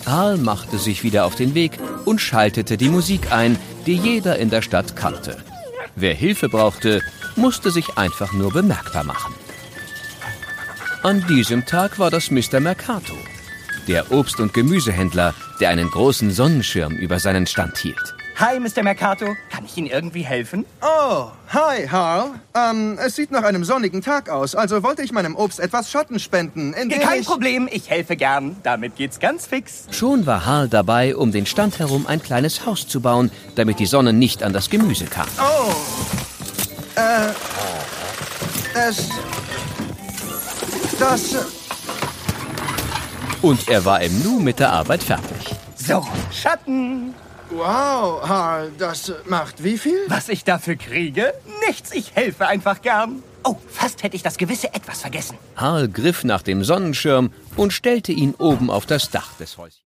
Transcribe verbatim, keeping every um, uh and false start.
Harl machte sich wieder auf den Weg und schaltete die Musik ein, die jeder in der Stadt kannte. Wer Hilfe brauchte, musste sich einfach nur bemerkbar machen. An diesem Tag war das Mister Mercato, der Obst- und Gemüsehändler, der einen großen Sonnenschirm über seinen Stand hielt. Hi, Mister Mercato. Kann ich Ihnen irgendwie helfen? Oh, hi, Harl. Ähm, es sieht nach einem sonnigen Tag aus, also wollte ich meinem Obst etwas Schatten spenden, indem Kein ich... Problem, ich helfe gern. Damit geht's ganz fix. Schon war Harl dabei, um den Stand herum ein kleines Haus zu bauen, damit die Sonne nicht an das Gemüse kam. Oh, äh, es... Das... Und er war im Nu mit der Arbeit fertig. So, Schatten. Wow, Harl, das macht wie viel? Was ich dafür kriege? Nichts, ich helfe einfach gern. Oh, fast hätte ich das gewisse Etwas vergessen. Harl griff nach dem Sonnenschirm und stellte ihn oben auf das Dach des Häuschens.